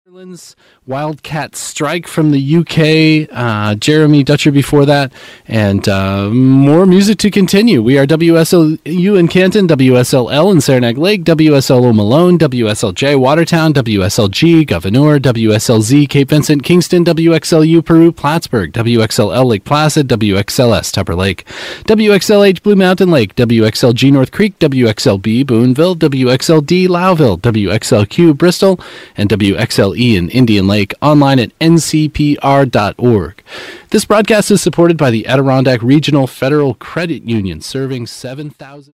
Netherlands, Wildcat Strike from the UK, Jeremy Dutcher before that, and more music to continue. We are WSLU in Canton, WSLL in Saranac Lake, WSLO Malone, WSLJ Watertown, WSLG Governor, WSLZ Cape Vincent, Kingston, WXLU Peru, Plattsburgh, WXLL Lake Placid, WXLS Tupper Lake, WXLH Blue Mountain Lake, WXLG North Creek, WXLB Boonville, WXLD Lowville, WXLQ Bristol, and WXLE in Indian Lake, online at ncpr.org. This broadcast is supported by the Adirondack Regional Federal Credit Union, serving 7,000...